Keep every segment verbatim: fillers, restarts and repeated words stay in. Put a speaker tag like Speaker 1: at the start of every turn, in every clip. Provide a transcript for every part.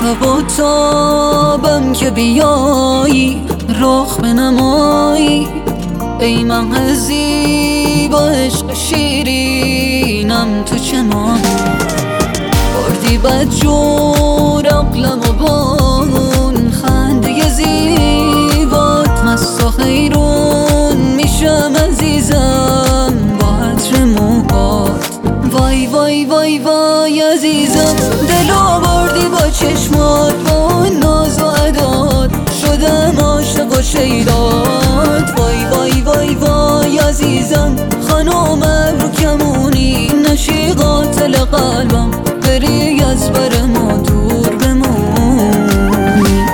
Speaker 1: شب و تابم که بیایی رخ بنمایی، ای مه زیبا عشق شیرینم تو چمانی. بردی بدجور عقلم و با اون خنده زیبات مست و حیرون میشم عزیزم با عطر موهات. وای وای وای وای عزیزم، دلو بردی با چشمات، با اون ناز و عدات شدم عاشق و شیدات. وای وای وای وای عزیزم، خانم ابرو کمونی نشی قاتل قلبم، بری از بر ما دور بمونی.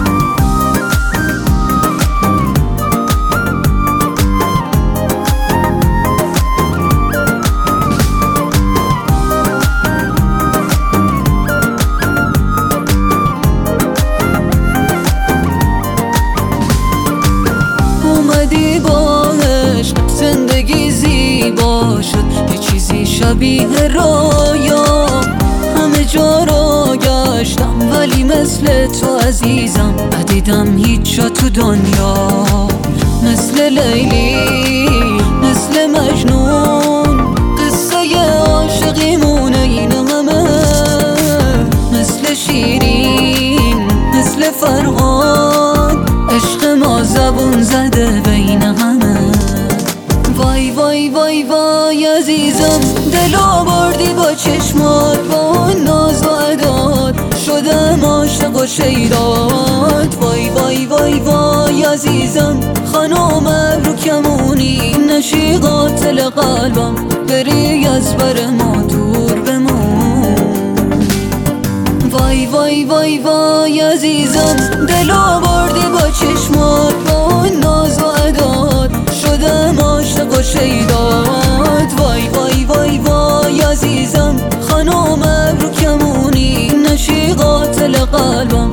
Speaker 1: اومدی با عشق زندگی زیبا شد، یه چیزی شبیه رویا، همه جا رو گشتم ولی مثل تو عزیزم ندیدم هیچ جا تو دنیا. مثل لیلی مثل مجنون قصه عاشقیمونه این همه، مثل شیرین مثل فرهاد عشق ما زبون زده بین همه. وای وای وای وای عزیزم، دلو بردی با چشمات، با اون ناز و عدات شدم عاشق و شیدات. وای وای وای وای عزیزم، خانم ابرو کمونی نشی قاتل قلبم، بری از بر ما دور بمون. وای وای وای وای عزیزم، دلو بردی با چشمات، با اون ناز و عدات شدم عاشق و شیدات. وای وای وای وای عزیزم، خانم ابرو کمونی نشی قاتل قلبم،